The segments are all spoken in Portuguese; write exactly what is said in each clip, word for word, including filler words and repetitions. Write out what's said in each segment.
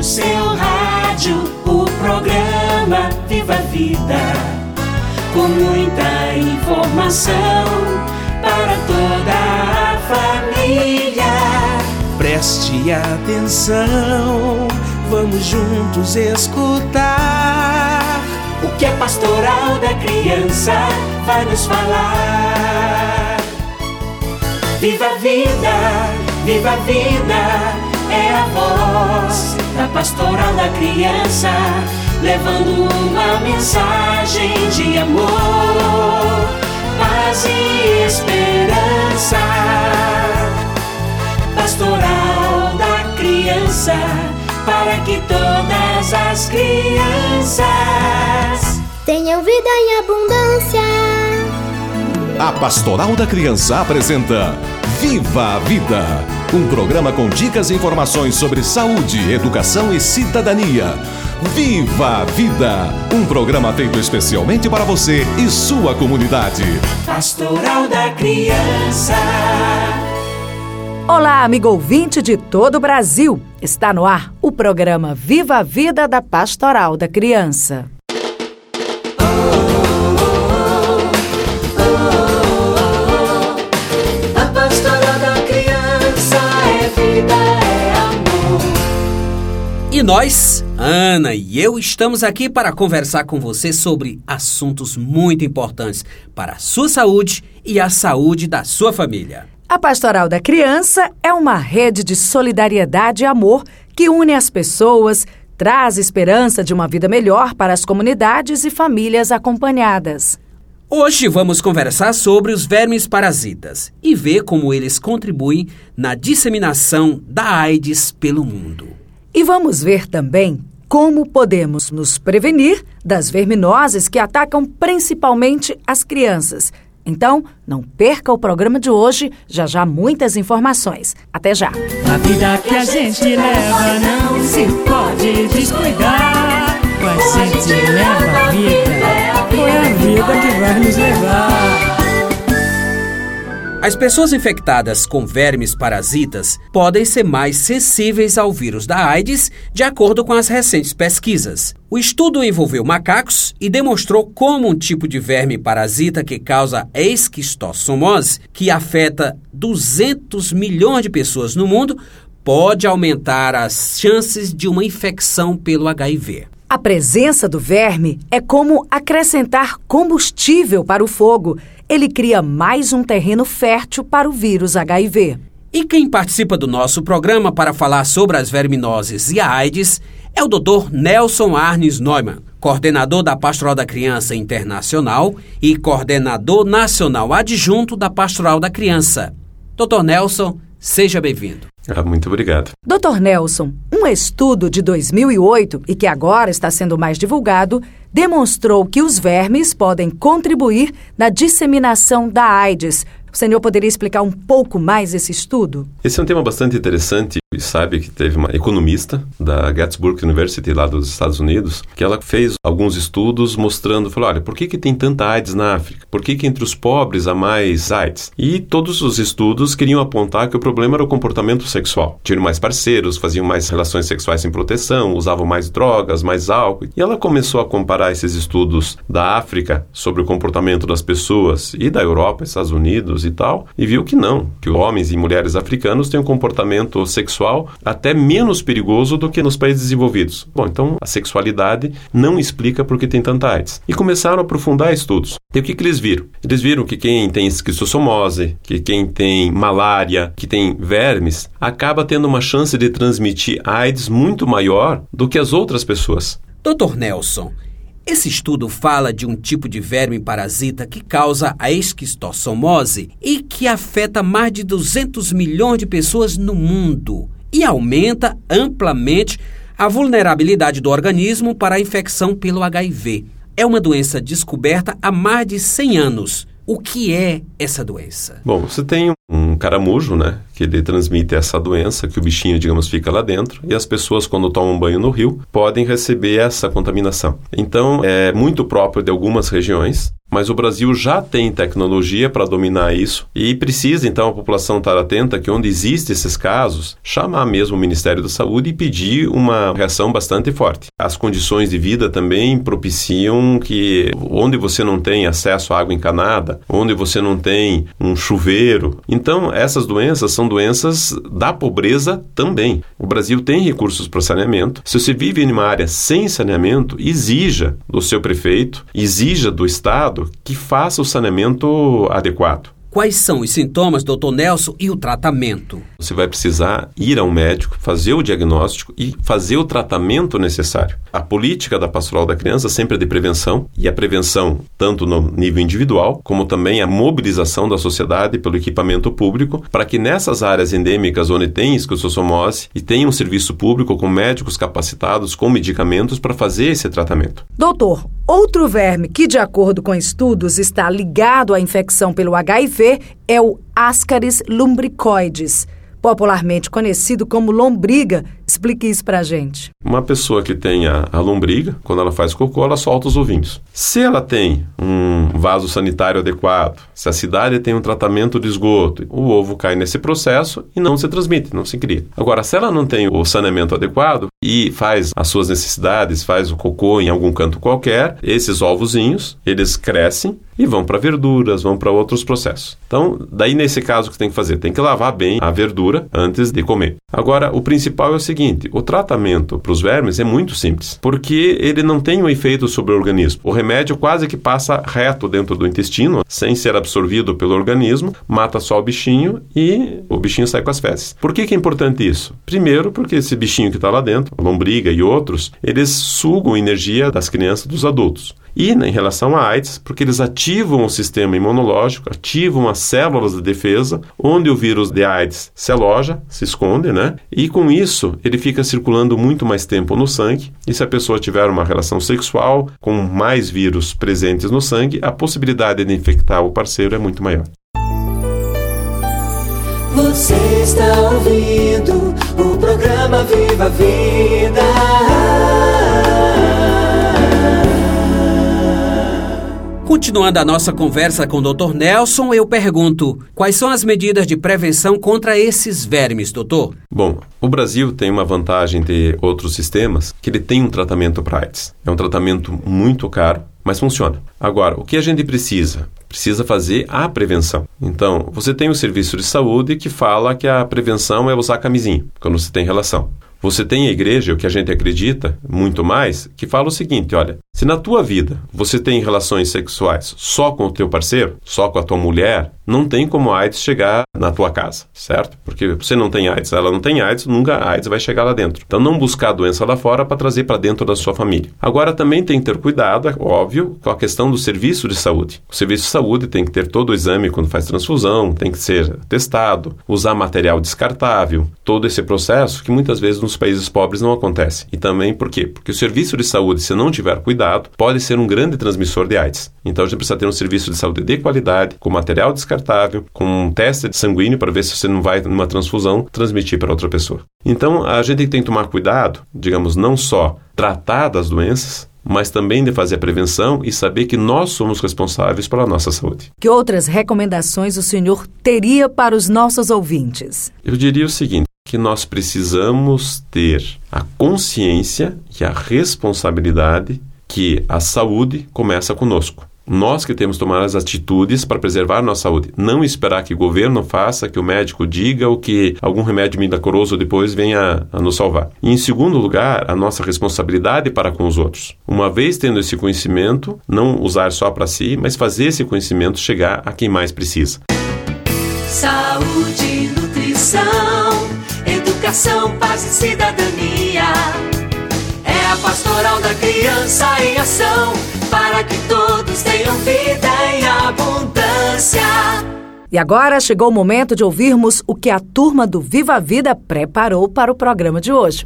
seu rádio, o programa Viva a Vida, com muita informação para toda a família. Preste atenção, vamos juntos escutar o que a Pastoral da Criança vai nos falar. Viva a vida, viva a vida, é a voz da Pastoral da Criança, levando uma mensagem de amor, paz e esperança. Pastoral da Criança, para que todas as crianças tenham vida em abundância. A Pastoral da Criança apresenta Viva a Vida, um programa com dicas e informações sobre saúde, educação e cidadania. Viva a Vida, um programa feito especialmente para você e sua comunidade. Pastoral da Criança. Olá, amigo ouvinte de todo o Brasil. Está no ar o programa Viva a Vida da Pastoral da Criança. E nós, Ana e eu, estamos aqui para conversar com você sobre assuntos muito importantes para a sua saúde e a saúde da sua família. A Pastoral da Criança é uma rede de solidariedade e amor que une as pessoas, traz esperança de uma vida melhor para as comunidades e famílias acompanhadas. Hoje vamos conversar sobre os vermes parasitas e ver como eles contribuem na disseminação da AIDS pelo mundo. E vamos ver também como podemos nos prevenir das verminoses que atacam principalmente as crianças. Então, não perca o programa de hoje, já já muitas informações. Até já! A vida que a gente leva não se pode descuidar. Com a gente leva a vida, foi a vida que vai nos levar. As pessoas infectadas com vermes parasitas podem ser mais sensíveis ao vírus da AIDS, de acordo com as recentes pesquisas. O estudo envolveu macacos e demonstrou como um tipo de verme parasita que causa esquistossomose, que afeta duzentos milhões de pessoas no mundo, pode aumentar as chances de uma infecção pelo H I V. A presença do verme é como acrescentar combustível para o fogo. Ele cria mais um terreno fértil para o vírus H I V. E quem participa do nosso programa para falar sobre as verminoses e a AIDS é o doutor Nelson Arnes Neumann, coordenador da Pastoral da Criança Internacional e coordenador nacional adjunto da Pastoral da Criança. doutor Nelson, seja bem-vindo. Ah, muito obrigado. doutor Nelson, um estudo de dois mil e oito e que agora está sendo mais divulgado, demonstrou que os vermes podem contribuir na disseminação da AIDS. O senhor poderia explicar um pouco mais esse estudo? Esse é um tema bastante interessante. E sabe que teve uma economista da Gettysburg University, lá dos Estados Unidos, que ela fez alguns estudos mostrando, falou, olha, por que que tem tanta AIDS na África? Por que que entre os pobres há mais AIDS? E todos os estudos queriam apontar que o problema era o comportamento sexual. Tinham mais parceiros, faziam mais relações sexuais sem proteção, usavam mais drogas, mais álcool. E ela começou a comparar esses estudos da África sobre o comportamento das pessoas e da Europa, Estados Unidos e tal, e viu que não, que homens e mulheres africanos têm um comportamento sexual até menos perigoso do que nos países desenvolvidos. Bom, então a sexualidade não explica por que tem tanta AIDS. E começaram a aprofundar estudos. E o que, que eles viram? Eles viram que quem tem esquistossomose, que quem tem malária, que tem vermes, acaba tendo uma chance de transmitir AIDS muito maior do que as outras pessoas. doutor Nelson, esse estudo fala de um tipo de verme parasita que causa a esquistossomose e que afeta mais de duzentos milhões de pessoas no mundo e aumenta amplamente a vulnerabilidade do organismo para a infecção pelo H I V. É uma doença descoberta há mais de cem anos. O que é essa doença? Bom, você tem um caramujo, né, que ele transmite essa doença, que o bichinho, digamos, fica lá dentro, e as pessoas, quando tomam banho no rio, podem receber essa contaminação. Então, é muito próprio de algumas regiões, Mas o Brasil já tem tecnologia para dominar isso e precisa, então, a população estar atenta que onde existem esses casos, chamar mesmo o Ministério da Saúde e pedir uma reação bastante forte. As condições de vida também propiciam que onde você não tem acesso à água encanada, onde você não tem um chuveiro. Então, essas doenças são doenças da pobreza também. O Brasil tem recursos para saneamento. Se você vive em uma área sem saneamento, exija do seu prefeito, exija do Estado que faça o saneamento adequado. Quais são os sintomas, doutor Nelson, e o tratamento? Você vai precisar ir ao médico, fazer o diagnóstico e fazer o tratamento necessário. A política da Pastoral da Criança sempre é de prevenção, e a prevenção tanto no nível individual, como também a mobilização da sociedade pelo equipamento público, para que nessas áreas endêmicas onde tem esquistossomose e tem um serviço público com médicos capacitados, com medicamentos para fazer esse tratamento. Doutor, outro verme que, de acordo com estudos, está ligado à infecção pelo H I V é o Ascaris lumbricoides, popularmente conhecido como lombriga. Explique isso pra gente. Uma pessoa que tem a, a lombriga, quando ela faz cocô, ela solta os ovinhos. Se ela tem um vaso sanitário adequado, se a cidade tem um tratamento de esgoto, o ovo cai nesse processo e não se transmite, não se cria. Agora, se ela não tem o saneamento adequado e faz as suas necessidades, faz o cocô em algum canto qualquer, esses ovozinhos, eles crescem e vão para verduras, vão para outros processos. Então, daí nesse caso o que tem que fazer? Tem que lavar bem a verdura antes de comer. Agora, o principal é o seguinte, o tratamento para os vermes é muito simples, porque ele não tem um efeito sobre o organismo. O remédio quase que passa reto dentro do intestino, sem ser absorvido pelo organismo, mata só o bichinho e o bichinho sai com as fezes. Por que que é importante isso? Primeiro, porque esse bichinho que está lá dentro, a lombriga e outros, eles sugam energia das crianças e dos adultos. E, né, em relação à AIDS, porque eles ativam o sistema imunológico, ativam as células de defesa, onde o vírus de AIDS se aloja, se esconde, né? E com isso, ele fica circulando muito mais tempo no sangue. E se a pessoa tiver uma relação sexual com mais vírus presentes no sangue, a possibilidade de infectar o parceiro é muito maior. Você está ouvindo o programa Viva a Vida. Continuando a nossa conversa com o doutor Nelson, eu pergunto, quais são as medidas de prevenção contra esses vermes, doutor? Bom, o Brasil tem uma vantagem de outros sistemas, que ele tem um tratamento para AIDS. É um tratamento muito caro, mas funciona. Agora, o que a gente precisa? Precisa fazer a prevenção. Então, você tem o serviço de saúde que fala que a prevenção é usar camisinha, quando você tem relação. Você tem a igreja, o que a gente acredita, muito mais, que fala o seguinte, olha, se na tua vida você tem relações sexuais só com o teu parceiro, só com a tua mulher, não tem como a AIDS chegar na tua casa, certo? Porque você não tem AIDS, ela não tem AIDS, nunca a AIDS vai chegar lá dentro. Então não buscar a doença lá fora para trazer para dentro da sua família. Agora também tem que ter cuidado, é óbvio, com a questão do serviço de saúde. O serviço de saúde tem que ter todo o exame quando faz transfusão, tem que ser testado, usar material descartável, todo esse processo que muitas vezes nos países pobres não acontece. E também por quê? Porque o serviço de saúde, se não tiver cuidado, pode ser um grande transmissor de AIDS. Então a gente precisa ter um serviço de saúde de qualidade, com material descartável, com um teste sanguíneo para ver se você não vai, numa transfusão, transmitir para outra pessoa. Então a gente tem que tomar cuidado, digamos, não só tratar das doenças, mas também de fazer a prevenção e saber que nós somos responsáveis pela nossa saúde. Que outras recomendações o senhor teria para os nossos ouvintes? Eu diria o seguinte, que nós precisamos ter a consciência e a responsabilidade que a saúde começa conosco. Nós que temos que tomar as atitudes para preservar a nossa saúde. Não esperar que o governo faça, que o médico diga ou que algum remédio milagroso depois venha a nos salvar. E, em segundo lugar, a nossa responsabilidade para com os outros. Uma vez tendo esse conhecimento, não usar só para si, mas fazer esse conhecimento chegar a quem mais precisa. Saúde, nutrição, educação, paz e cidadania. É a Pastoral da Criança em ação, para que todos tenham vida em abundância. E agora chegou o momento de ouvirmos o que a turma do Viva a Vida preparou para o programa de hoje.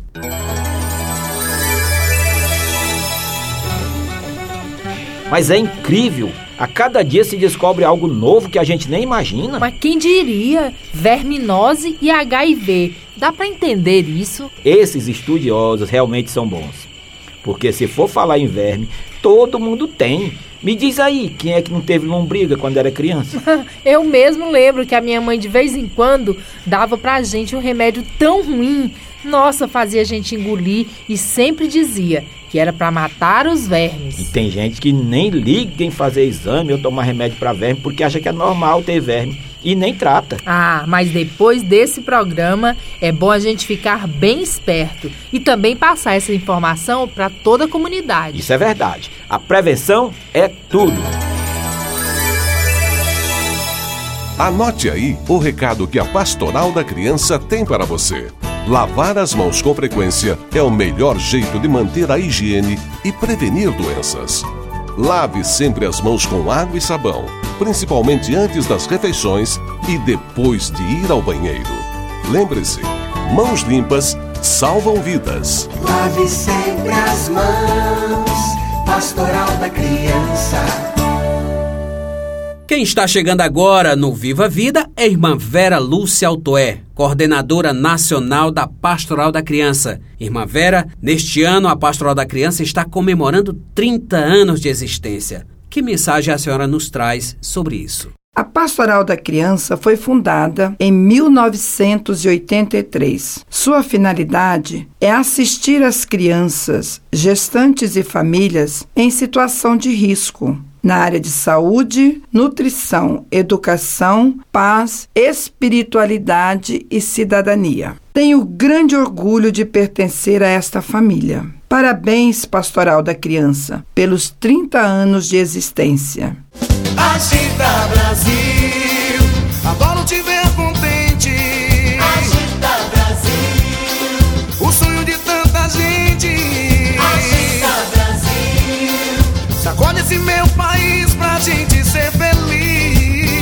Mas é incrível! A cada dia se descobre algo novo que a gente nem imagina. Mas quem diria? Verminose e H I V. Dá pra entender isso? Esses estudiosos realmente são bons. Porque se for falar em verme, todo mundo tem. Me diz aí, quem é que não teve lombriga quando era criança? Eu mesmo lembro que a minha mãe de vez em quando dava pra gente um remédio tão ruim. Nossa, fazia a gente engolir e sempre dizia que era pra matar os vermes. E tem gente que nem liga em fazer exame ou tomar remédio pra verme porque acha que é normal ter verme e nem trata. Ah, mas depois desse programa é bom a gente ficar bem esperto e também passar essa informação pra toda a comunidade. Isso é verdade. A prevenção é tudo. Anote aí o recado que a Pastoral da Criança tem para você. Lavar as mãos com frequência é o melhor jeito de manter a higiene e prevenir doenças. Lave sempre as mãos com água e sabão, principalmente antes das refeições e depois de ir ao banheiro. Lembre-se, mãos limpas salvam vidas. Lave sempre as mãos, Pastoral da Criança. Quem está chegando agora no Viva a Vida é a irmã Vera Lúcia Altoé, coordenadora nacional da Pastoral da Criança. Irmã Vera, neste ano a Pastoral da Criança está comemorando trinta anos de existência. Que mensagem a senhora nos traz sobre isso? A Pastoral da Criança foi fundada em mil novecentos e oitenta e três. Sua finalidade é assistir as crianças, gestantes e famílias em situação de risco, na área de saúde, nutrição, educação, paz, espiritualidade e cidadania. Tenho grande orgulho de pertencer a esta família. Parabéns, Pastoral da Criança, pelos trinta anos de existência. Agita Brasil, adoro te ver contente. Agita Brasil, o sonho de tanta gente. Agita Brasil, sacode esse meu país pra gente ser feliz.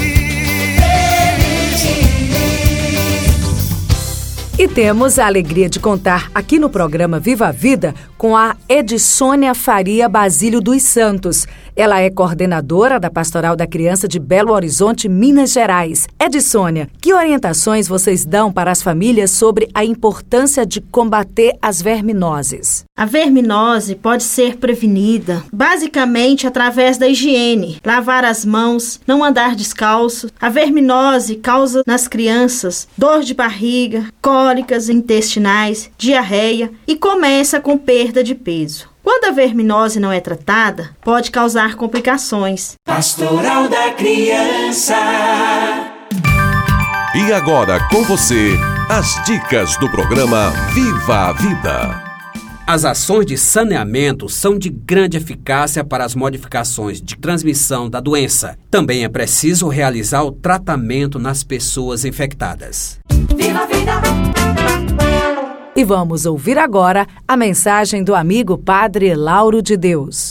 E temos a alegria de contar aqui no programa Viva a Vida com a Edissônia Faria Basílio dos Santos. Ela é coordenadora da Pastoral da Criança de Belo Horizonte, Minas Gerais. Edissônia, que orientações vocês dão para as famílias sobre a importância de combater as verminoses? A verminose pode ser prevenida basicamente através da higiene, lavar as mãos, não andar descalço. A verminose causa nas crianças dor de barriga, cólicas intestinais, diarreia e começa com perda de peso. Quando a verminose não é tratada, pode causar complicações. Pastoral da Criança. E agora com você, as dicas do programa Viva a Vida. As ações de saneamento são de grande eficácia para as modificações de transmissão da doença. Também é preciso realizar o tratamento nas pessoas infectadas. Viva a Vida! E vamos ouvir agora a mensagem do amigo Padre Lauro de Deus.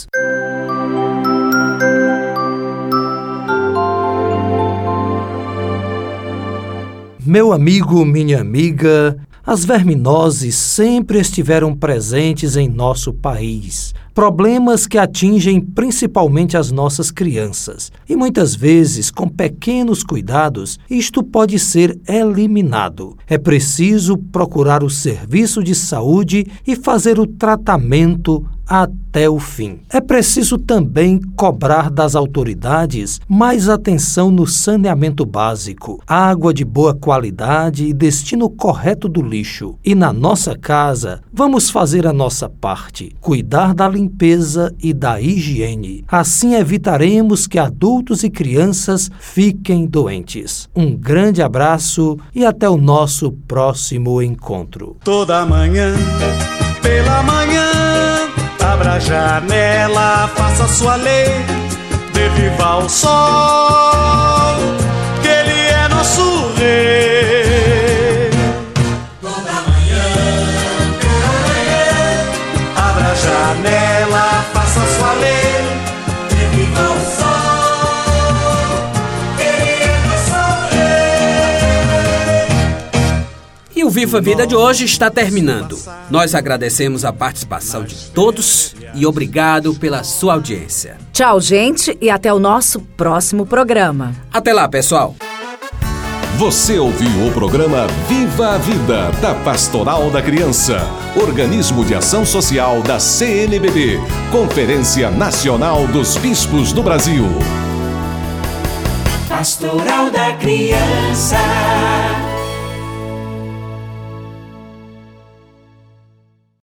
Meu amigo, minha amiga, as verminoses sempre estiveram presentes em nosso país. Problemas que atingem principalmente as nossas crianças. E muitas vezes, com pequenos cuidados, isto pode ser eliminado. É preciso procurar o serviço de saúde e fazer o tratamento até o fim. É preciso também cobrar das autoridades mais atenção no saneamento básico, água de boa qualidade e destino correto do lixo. E na nossa casa, vamos fazer a nossa parte, cuidar da limpeza e da higiene. Assim evitaremos que adultos e crianças fiquem doentes. Um grande abraço e até o nosso próximo encontro. Toda manhã, pela manhã, abra a janela, faça sua lei, dê viva ao sol, que ele é nosso rei. Toda manhã, toda manhã, abra a janela, faça sua lei, dê viva ao sol, que ele é nosso rei. E o Viva a Vida de hoje está terminando. Nós agradecemos a participação de todos e obrigado pela sua audiência. Tchau, gente, e até o nosso próximo programa. Até lá, pessoal. Você ouviu o programa Viva a Vida, da Pastoral da Criança, organismo de ação social da C N B B, Conferência Nacional dos Bispos do Brasil. Pastoral da Criança.